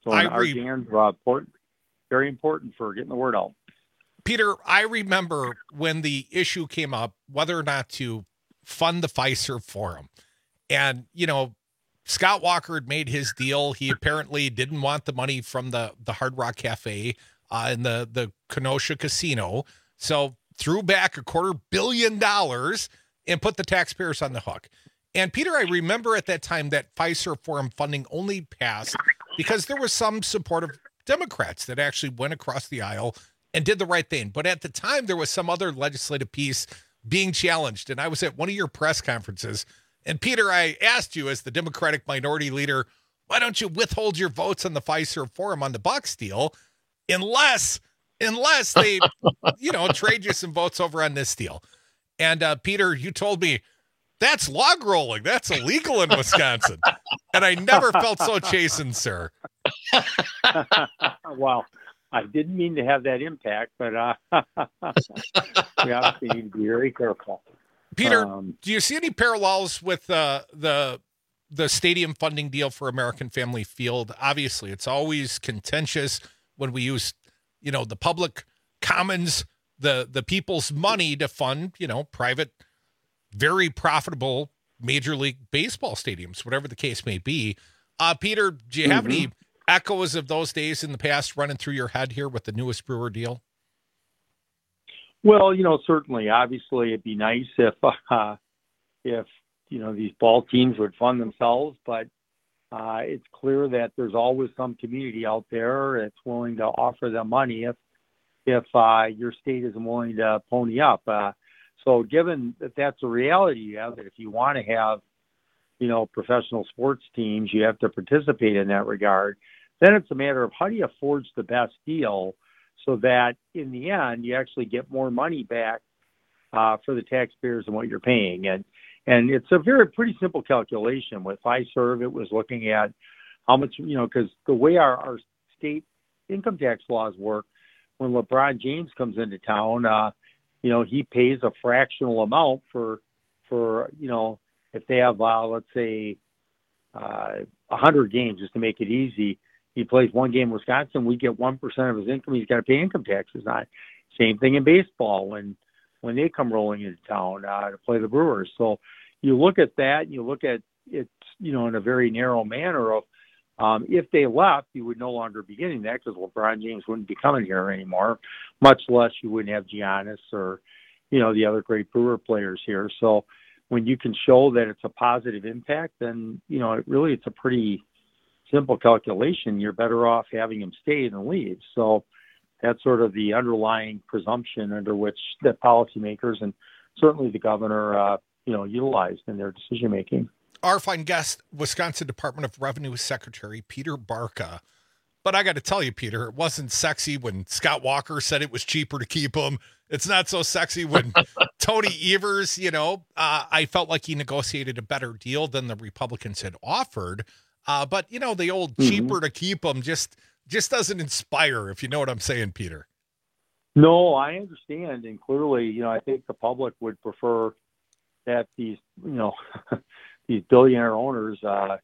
very important for getting the word out. Peter, I remember when the issue came up, whether or not to fund the Fiserv Forum. And, Scott Walker had made his deal. He apparently didn't want the money from the Hard Rock Cafe and the Kenosha Casino. So threw back $250 million and put the taxpayers on the hook. And Peter, I remember at that time that Fiserv Forum funding only passed because there was some support of Democrats that actually went across the aisle and did the right thing. But at the time, there was some other legislative piece being challenged. And I was at one of your press conferences. And Peter, I asked you as the Democratic minority leader, why don't you withhold your votes on the Fiserv Forum on the Bucks deal unless they, trade you some votes over on this deal? And Peter, you told me, that's log rolling. That's illegal in Wisconsin. And I never felt so chastened, sir. Well, I didn't mean to have that impact, but we obviously need to be very careful. Peter, do you see any parallels with the stadium funding deal for American Family Field? Obviously, it's always contentious when we use, the public commons, the people's money to fund, private, very profitable Major League Baseball stadiums, whatever the case may be. Peter, do you have any echoes of those days in the past running through your head here with the newest Brewer deal? Well, certainly, obviously, it'd be nice if these ball teams would fund themselves, but it's clear that there's always some community out there that's willing to offer them money if your state isn't willing to pony up. So given that that's a reality you have, that if you want to have, professional sports teams, you have to participate in that regard, then it's a matter of how do you forge the best deal so that in the end you actually get more money back for the taxpayers than what you're paying. And it's a pretty simple calculation. With Fiserv, it was looking at how much, because the way our state income tax laws work, when LeBron James comes into town, he pays a fractional amount for if they have, let's say, 100 games, just to make it easy. He plays one game in Wisconsin, we get 1% of his income. He's got to pay income taxes on it. Same thing in baseball when they come rolling into town to play the Brewers. So you look at that, you look at it, in a very narrow manner of if they left, you would no longer be getting that because LeBron James wouldn't be coming here anymore, much less you wouldn't have Giannis or, the other great Brewer players here. So when you can show that it's a positive impact, then, it's a pretty simple calculation. You're better off having him stay than leave. So that's sort of the underlying presumption under which the policymakers and certainly the governor, utilized in their decision making. Our fine guest, Wisconsin Department of Revenue Secretary Peter Barca. But I got to tell you, Peter, it wasn't sexy when Scott Walker said it was cheaper to keep him. It's not so sexy when Tony Evers, I felt like he negotiated a better deal than the Republicans had offered. But, the old cheaper to keep them just doesn't inspire, if you know what I'm saying, Peter. No, I understand. And clearly, I think the public would prefer that these, these billionaire owners, that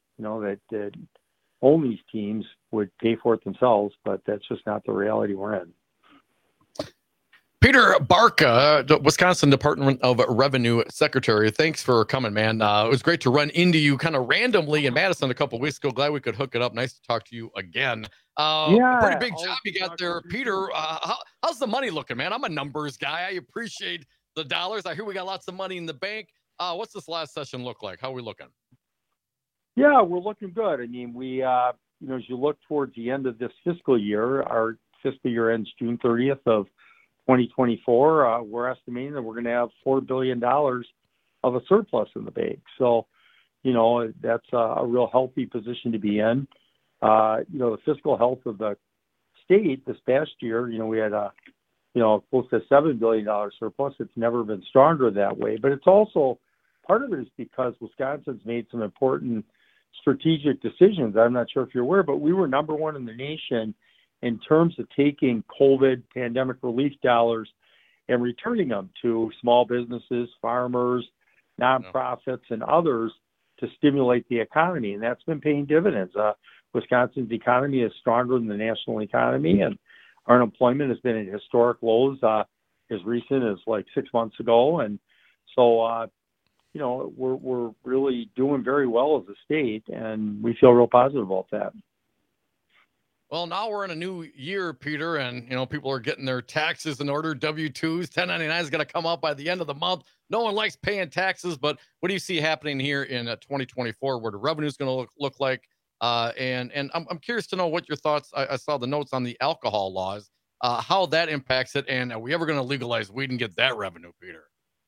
own these teams would pay for it themselves, but that's just not the reality we're in. Peter Barca, the Wisconsin Department of Revenue Secretary. Thanks for coming, man. It was great to run into you kind of randomly in Madison a couple of weeks ago. Glad we could hook it up. Nice to talk to you again. Pretty big job you got there, Peter. How's the money looking, man? I'm a numbers guy. I appreciate the dollars. I hear we got lots of money in the bank. What's this last session look like? How are we looking? Yeah, we're looking good. I mean, we, as you look towards the end of this fiscal year, our fiscal year ends June 30th of 2024, we're estimating that we're going to have $4 billion of a surplus in the bank. So, that's a real healthy position to be in. The fiscal health of the state this past year, we had close to $7 billion surplus. It's never been stronger that way. But it's also, part of it is because Wisconsin's made some important strategic decisions. I'm not sure if you're aware, but we were number one in the nation in terms of taking COVID pandemic relief dollars and returning them to small businesses, farmers, nonprofits, and others to stimulate the economy. And that's been paying dividends. Wisconsin's economy is stronger than the national economy, and our unemployment has been at historic lows as recent as like 6 months ago. And so, we're really doing very well as a state, and we feel real positive about that. Well, now we're in a new year, Peter, and, people are getting their taxes in order. W-2s, 1099 is going to come out by the end of the month. No one likes paying taxes, but what do you see happening here in 2024? What the revenue is going to look like? And I'm curious to know what your thoughts. I saw the notes on the alcohol laws, how that impacts it, and are we ever going to legalize weed and get that revenue, Peter?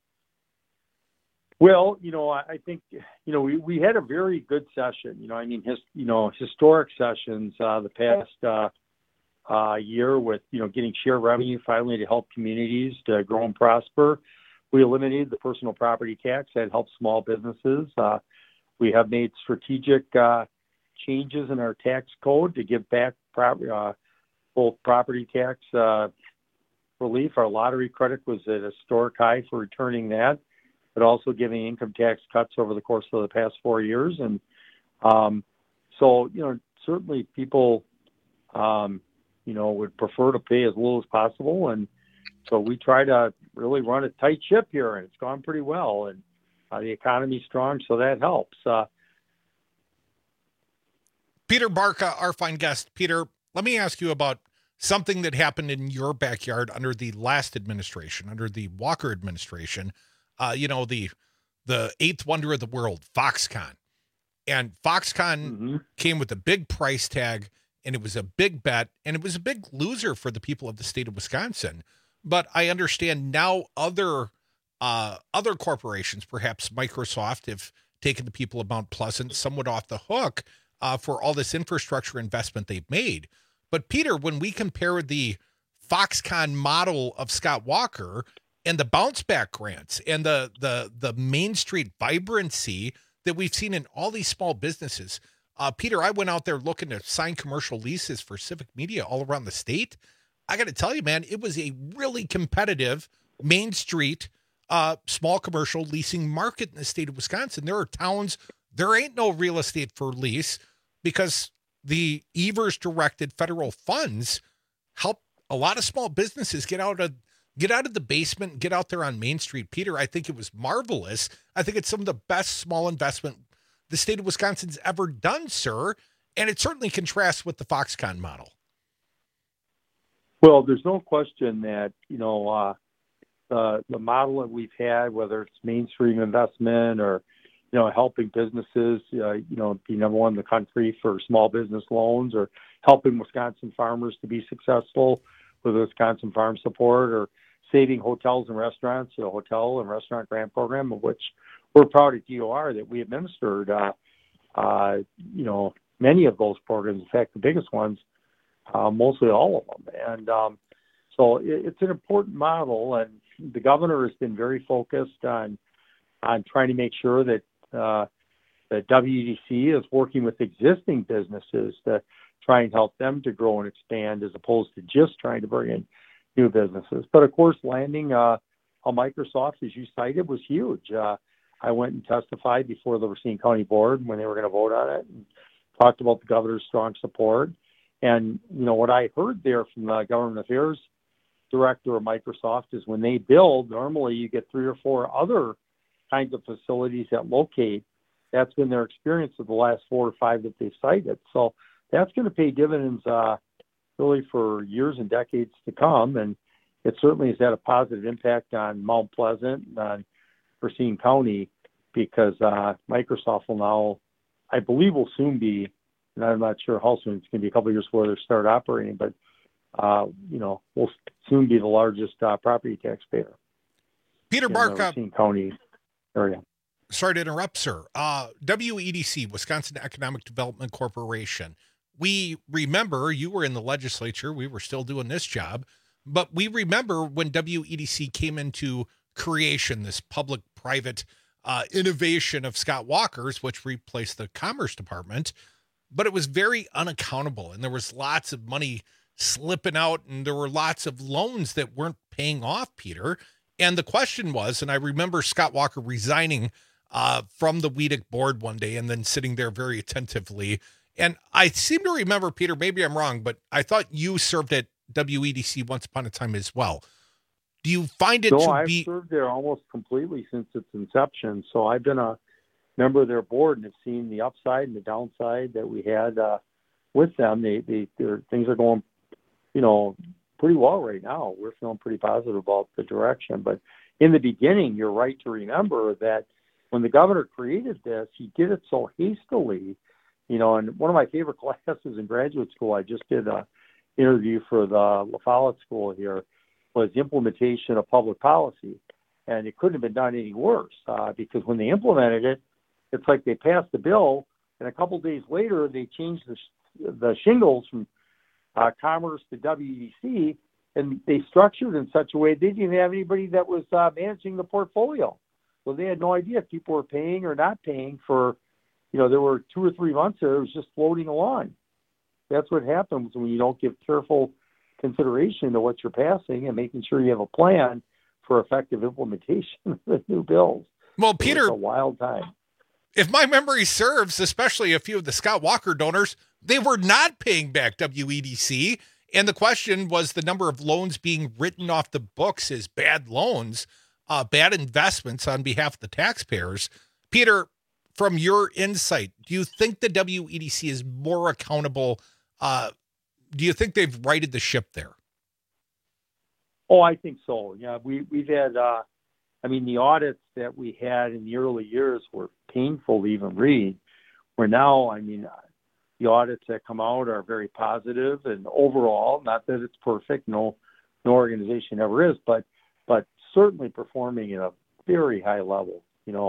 Well, I think, we had a very good session. Historic sessions the past year with, getting share revenue finally to help communities to grow and prosper. We eliminated the personal property tax that helps small businesses. We have made strategic changes in our tax code to give back both property tax relief. Our lottery credit was at a historic high for returning that, but also giving income tax cuts over the course of the past 4 years. And certainly people, would prefer to pay as little as possible. And so we try to really run a tight ship here, and it's gone pretty well. And the economy's strong, so that helps. Peter Barca, our fine guest. Peter, let me ask you about something that happened in your backyard under the last administration, under the Walker administration. The eighth wonder of the world, Foxconn. And Foxconn came with a big price tag, and it was a big bet, and it was a big loser for the people of the state of Wisconsin. But I understand now other corporations, perhaps Microsoft, have taken the people of Mount Pleasant somewhat off the hook for all this infrastructure investment they've made. But Peter, when we compare the Foxconn model of Scott Walker and the bounce back grants and the Main Street vibrancy that we've seen in all these small businesses. Peter, I went out there looking to sign commercial leases for Civic Media all around the state. I got to tell you, man, it was a really competitive Main Street small commercial leasing market in the state of Wisconsin. There are towns, there ain't no real estate for lease because the Evers directed federal funds help a lot of small businesses get out of the basement and get out there on Main Street. Peter, I think it was marvelous. I think it's some of the best small investment the state of Wisconsin's ever done, sir. And it certainly contrasts with the Foxconn model. Well, there's no question that, the model that we've had, whether it's mainstream investment or, helping businesses, be number one in the country for small business loans, or helping Wisconsin farmers to be successful with the Wisconsin Farm Support, or saving hotels and restaurants, the Hotel and Restaurant Grant Program, of which we're proud at DOR that we administered, many of those programs. In fact, the biggest ones, mostly all of them. And so it's an important model, and the governor has been very focused on trying to make sure that that WDC is working with existing businesses to try and help them to grow and expand, as opposed to just trying to bring in new businesses. But of course, landing a Microsoft, as you cited, was huge. I went and testified before the Racine County Board when they were going to vote on it, and talked about the governor's strong support. And what I heard there from the government affairs director of Microsoft is when they build, normally you get 3 or 4 other kinds of facilities that locate. That's been their experience of the last 4 or 5 that they've cited. So that's going to pay dividends really for years and decades to come. And it certainly has had a positive impact on Mount Pleasant and on Racine County, because Microsoft will now, I believe, will soon be, and I'm not sure how soon, it's going to be a couple of years before they start operating, but will soon be the largest property taxpayer. Peter Barca, Racine County area. Sorry to interrupt, sir. WEDC, Wisconsin Economic Development Corporation. We remember you were in the legislature. We were still doing this job, but we remember when WEDC came into creation, this public-private innovation of Scott Walker's, which replaced the Commerce Department, but it was very unaccountable, and there was lots of money slipping out, and there were lots of loans that weren't paying off, Peter. And the question was, and I remember Scott Walker resigning from the WEDC board one day and then sitting there very attentively. And I seem to remember, Peter, maybe I'm wrong, but I thought you served at WEDC once upon a time as well. Do you find it I've served there almost completely since its inception. So I've been a member of their board and have seen the upside and the downside that we had with them. Their things are going, pretty well right now. We're feeling pretty positive about the direction. But in the beginning, you're right to remember that when the governor created this, he did it so hastily. And one of my favorite classes in graduate school, I just did an interview for the La Follette School here, was the implementation of public policy. And it couldn't have been done any worse because when they implemented it, it's like they passed the bill, and a couple of days later, they changed the shingles from Commerce to WEDC, and they structured in such a way they didn't have anybody that was managing the portfolio. So they had no idea if people were paying or not paying for, there were 2 or 3 months there, it was just floating along. That's what happens when you don't give careful consideration to what you're passing and making sure you have a plan for effective implementation of the new bills. Well, Peter, it's a wild time. If my memory serves, especially a few of the Scott Walker donors, they were not paying back WEDC. And the question was the number of loans being written off the books as bad loans, bad investments on behalf of the taxpayers. Peter, from your insight, do you think the WEDC is more accountable? Do you think they've righted the ship there? Oh, I think so. Yeah, we've had, the audits that we had in the early years were painful to even read. Where now, the audits that come out are very positive and overall, not that it's perfect, no organization ever is, but certainly performing at a very high level,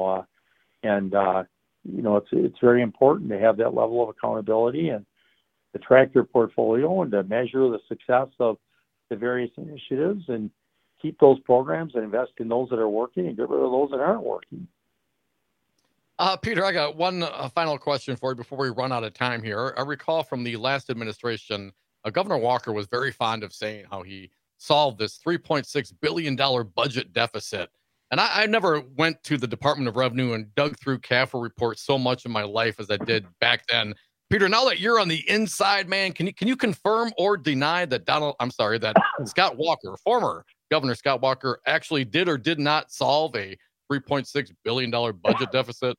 it's very important to have that level of accountability and to track your portfolio and to measure the success of the various initiatives and keep those programs and invest in those that are working and get rid of those that aren't working. Peter, I got one final question for you before we run out of time here. I recall from the last administration, Governor Walker was very fond of saying how he solved this $3.6 billion budget deficit. And I never went to the Department of Revenue and dug through CAFR reports so much in my life as I did back then. Peter, now that you're on the inside, man, can you confirm or deny that Scott Walker, former Governor Scott Walker, actually did or did not solve a $3.6 billion budget deficit?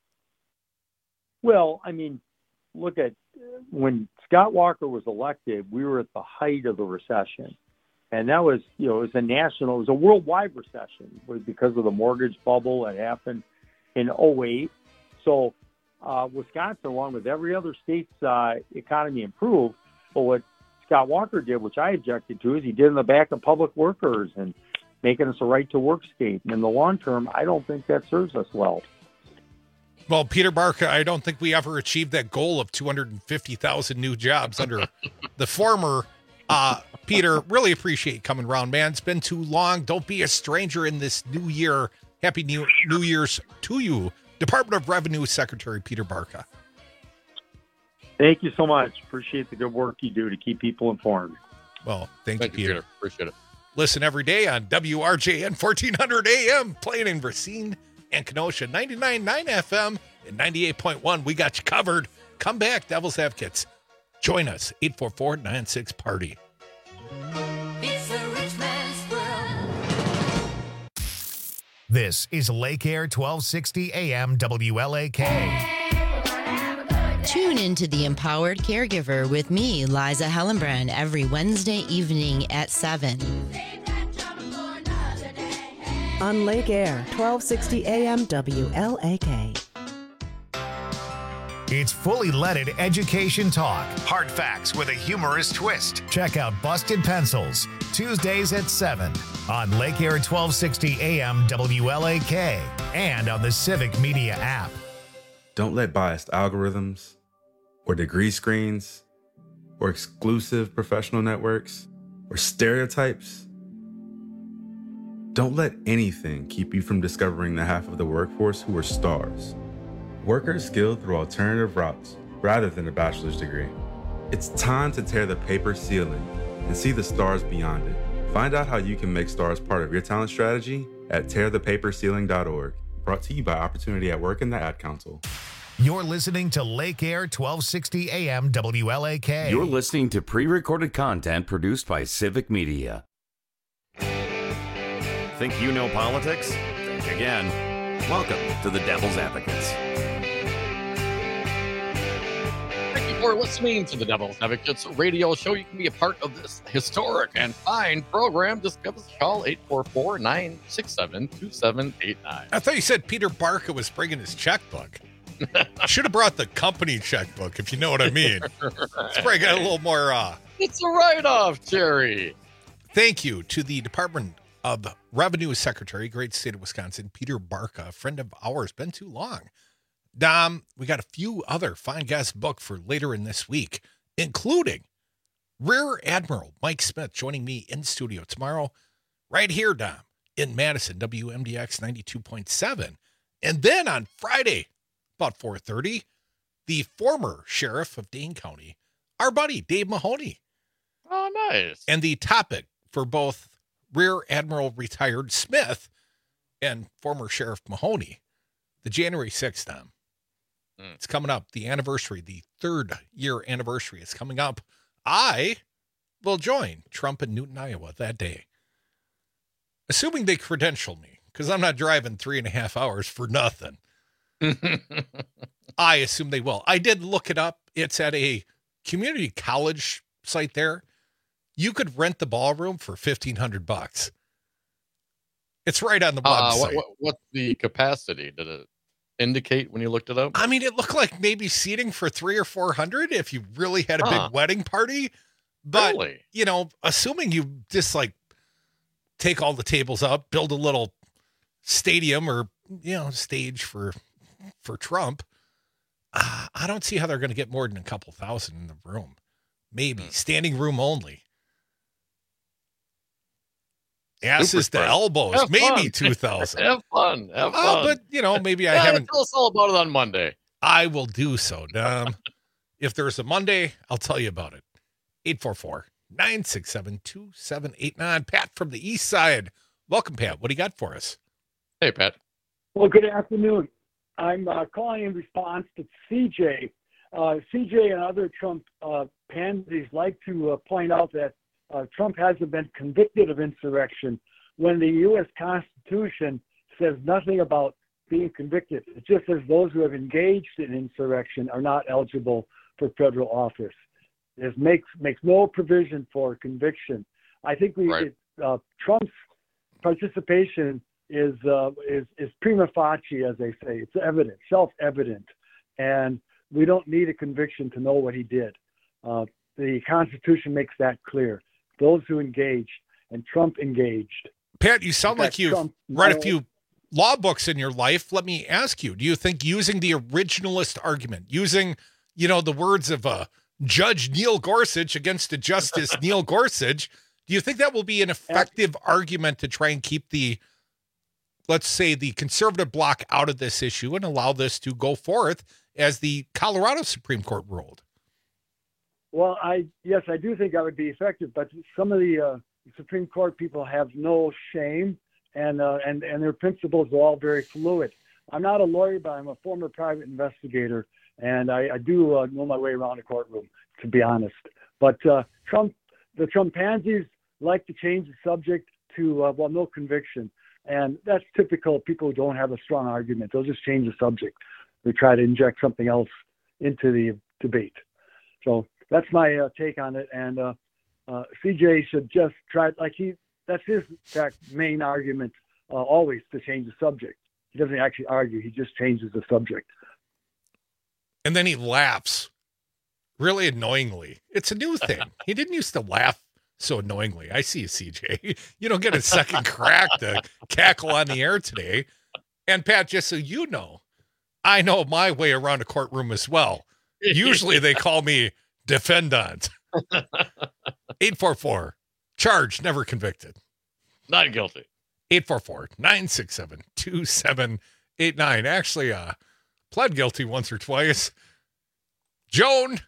Well, look at when Scott Walker was elected, we were at the height of the recession. And that was, it was it was a worldwide recession because of the mortgage bubble that happened in 2008. So Wisconsin, along with every other state's economy, improved. But what Scott Walker did, which I objected to, is he did in the back of public workers and making us a right-to-work state. And in the long term, I don't think that serves us well. Well, Peter Barca, I don't think we ever achieved that goal of 250,000 new jobs under the former Peter. Really appreciate you coming around, man. It's been too long. Don't be a stranger in this new year. Happy New Year's to you, Department of Revenue Secretary Peter Barca. Thank you so much. Appreciate the good work you do to keep people informed. Well, thank you, Peter. Appreciate it. Listen every day on WRJN 1400 AM, playing in Racine and Kenosha, 99.9 FM and 98.1. We got you covered. Come back, Devil's Advocates. Join us, 844-96-PARTY. It's a rich man. This is Lake Air 1260 AM WLAK. Tune into The Empowered Caregiver with me, Liza Hellenbrand, every Wednesday evening at 7. On Lake Air 1260 AM WLAK. It's fully leaded education talk. Hard facts with a humorous twist. Check out Busted Pencils, Tuesdays at 7 on Lake Air 1260 AM WLAK and on the Civic Media app. Don't let biased algorithms or degree screens or exclusive professional networks or stereotypes. Don't let anything keep you from discovering the half of the workforce who are stars. Workers skilled through alternative routes rather than a bachelor's degree. It's time to tear the paper ceiling and see the stars beyond it. Find out how you can make stars part of your talent strategy at tearthepaperceiling.org. Brought to you by Opportunity at Work and the Ad Council. You're listening to Lake Air 1260 AM WLAK. You're listening to pre-recorded content produced by Civic Media. Think you know politics? Think again. Welcome to the Devil's Advocates. Thank you for listening to the Devil's Advocates radio show. You can be a part of this historic and fine program. Just give us a call, 844-967-2789. I thought you said Peter Barca was bringing his checkbook. Should have brought the company checkbook, if you know what I mean. It's probably got a little more... It's a write-off, Jerry. Thank you to the Department of Revenue Secretary, great state of Wisconsin, Peter Barca, a friend of ours, been too long. Dom, we got a few other fine guests booked for later in this week, including Rear Admiral Mike Smith joining me in studio tomorrow, right here, Dom, in Madison, WMDX 92.7. And then on Friday, about 4:30, the former sheriff of Dane County, our buddy Dave Mahoney. Oh, nice. And the topic for both Rear Admiral retired Smith and former Sheriff Mahoney, the January 6th, Tom. It's coming up. The anniversary, the 3rd year anniversary is coming up. I will join Trump in Newton, Iowa that day. Assuming they credential me, because I'm not driving 3.5 hours for nothing. I assume they will. I did look it up. It's at a community college site there. You could rent the ballroom for $1,500. It's right on the website. What's the capacity? Did it indicate when you looked it up? I mean, it looked like maybe seating for 300 or 400 if you really had a big wedding party. But, really? You know, assuming you just like take all the tables up, build a little stadium or, you know, stage for Trump, I don't see how they're going to get more than a couple thousand in the room. Maybe standing room only. Asses to elbows, maybe 2,000. Have fun. But, you know, maybe I haven't. Tell us all about it on Monday. I will do so, Dom. If there's a Monday, I'll tell you about it. 844-967-2789. Pat from the East Side. Welcome, Pat. What do you got for us? Hey, Pat. Well, good afternoon. I'm calling in response to CJ. CJ and other Trump pansies like to point out that Trump hasn't been convicted of insurrection when the U.S. Constitution says nothing about being convicted. It just says those who have engaged in insurrection are not eligible for federal office. It makes no provision for conviction. I think Trump's participation is prima facie, as they say. It's evident, self-evident, and we don't need a conviction to know what he did. The Constitution makes that clear. Those who engaged, and Trump engaged. Pat, you sound like you've read a few law books in your life. Let me ask you, do you think using the originalist argument, using, you know, the words of Judge Neil Gorsuch against a Justice Neil Gorsuch, do you think that will be an effective argument to try and keep the, let's say, the conservative bloc out of this issue and allow this to go forth as the Colorado Supreme Court ruled? Well, yes, I do think that would be effective, but some of the Supreme Court people have no shame, and their principles are all very fluid. I'm not a lawyer, but I'm a former private investigator, and I do know my way around a courtroom, to be honest. But the Trump pansies like to change the subject to, no conviction. And that's typical. People who don't have a strong argument, they'll just change the subject. They try to inject something else into the debate. So that's my take on it. And CJ should just try, that's his main argument always, to change the subject. He doesn't actually argue. He just changes the subject. And then he laughs really annoyingly. It's a new thing. He didn't used to laugh so annoyingly. I see you, CJ. You don't get a second crack to cackle on the air today. And Pat, just so you know, I know my way around a courtroom as well. Usually they call me defendant. 844, charged, never convicted. Not guilty. 844-967-2789. Actually, pled guilty once or twice. John,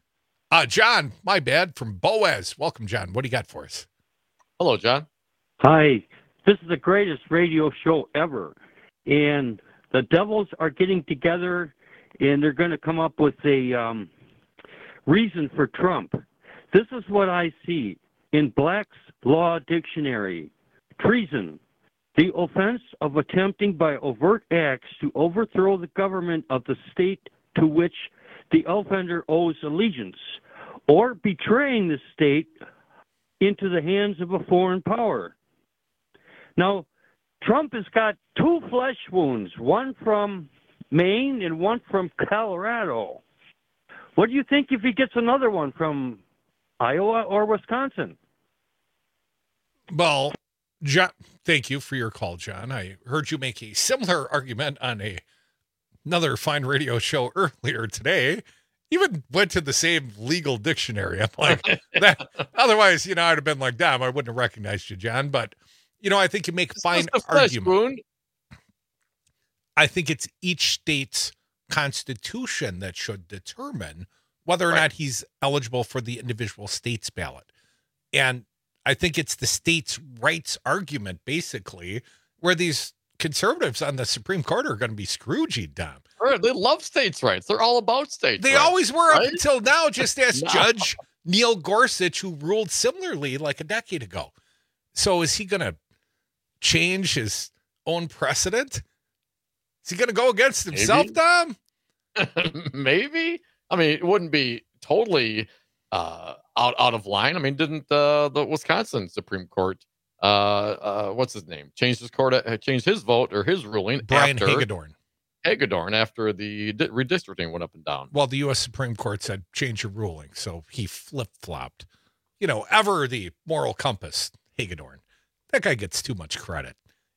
my bad, from Boaz. Welcome, John. What do you got for us? Hello, John. Hi. This is the greatest radio show ever. And the devils are getting together, and they're going to come up with a reason for Trump. This is what I see in Black's Law Dictionary. Treason, the offense of attempting by overt acts to overthrow the government of the state to which the offender owes allegiance, or betraying the state into the hands of a foreign power. Now, Trump has got two flesh wounds, one from Maine and one from Colorado. What do you think if he gets another one from Iowa or Wisconsin? Well, John, thank you for your call, John. I heard you make a similar argument on another fine radio show earlier today. Even went to the same legal dictionary. I'm like, that. Otherwise, I'd have been like, damn, I wouldn't have recognized you, John. But, I think you make fine argument. I think it's each state's constitution that should determine whether or not he's eligible for the individual state's ballot. And I think it's the states' rights argument, basically, where these conservatives on the Supreme Court are going to be Scroogey, Dom. They love states' rights. They're all about states' rights. They always were up until now. Just ask Judge Neil Gorsuch, who ruled similarly like a decade ago. So is he going to change his own precedent? Is he going to go against himself, Dom? Maybe. I mean, it wouldn't be totally out of line. I mean, didn't the Wisconsin Supreme Court, what's his name, changed his vote or his ruling? Brian Hagedorn after the redistricting went up and down. Well, the U.S. Supreme Court said change your ruling, so he flip-flopped. Ever the moral compass, Hagedorn. That guy gets too much credit.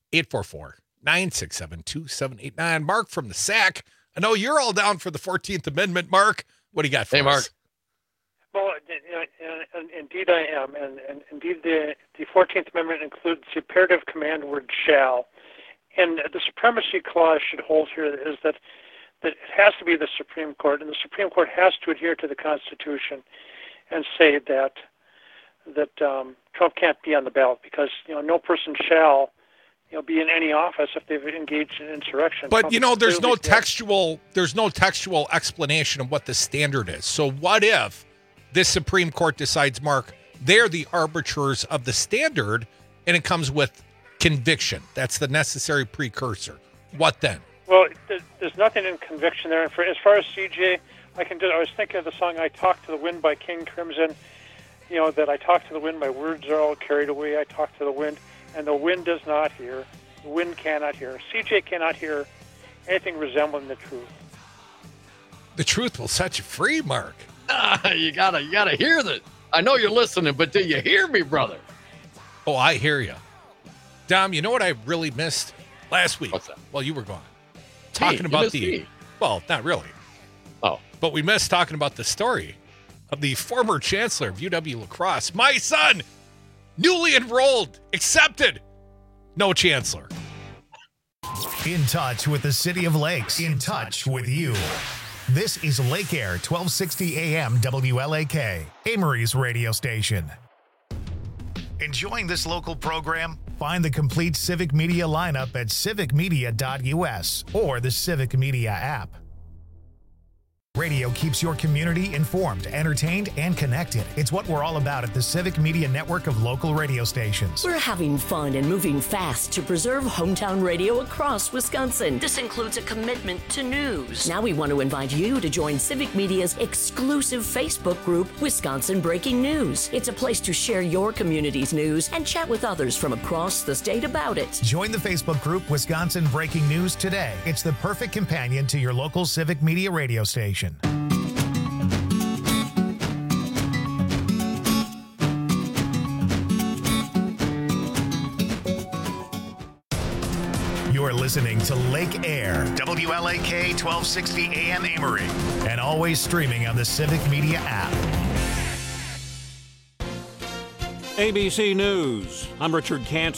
844-967-2789. Mark from the SAC. I know you're all down for the 14th Amendment, Mark. What do you got for us? Hey, Mark. Well, indeed I am. And indeed the 14th Amendment includes the imperative command word shall. And the supremacy clause should hold here is that it has to be the Supreme Court, and the Supreme Court has to adhere to the Constitution and say that Trump can't be on the ballot because, no person shall be in any office if they've engaged in insurrection. But there's no textual explanation of what the standard is. So what if this Supreme Court decides, Mark, they're the arbiters of the standard, and it comes with conviction? That's the necessary precursor. What then? Well, there's nothing in conviction there. And as far as CJ, I was thinking of the song "I Talk to the Wind" by King Crimson. That I talk to the wind, my words are all carried away. I talk to the wind, and the wind does not hear. The wind cannot hear. CJ cannot hear anything resembling the truth. The truth will set you free, Mark. You gotta hear that. I know you're listening, but do you hear me, brother? Oh, I hear you. Dom, you know what I really missed last week? What's that? Well, you were gone. Talking about well, not really. Oh. But we missed talking about the story of the former chancellor of UW-La Crosse. My son, newly enrolled, accepted. No chancellor. In touch with the City of Lakes. In touch with you. This is Lake Air 1260 AM WLAK, Amory's radio station. Enjoying this local program? Find the complete Civic Media lineup at civicmedia.us or the Civic Media app. Radio keeps your community informed, entertained, and connected. It's what we're all about at the Civic Media Network of local radio stations. We're having fun and moving fast to preserve hometown radio across Wisconsin. This includes a commitment to news. Now we want to invite you to join Civic Media's exclusive Facebook group, Wisconsin Breaking News. It's a place to share your community's news and chat with others from across the state about it. Join the Facebook group Wisconsin Breaking News today. It's the perfect companion to your local Civic Media radio station. You're listening to Lake Air, WLAK 1260 AM Amory, and always streaming on the Civic Media app. ABC News. I'm Richard Cantz.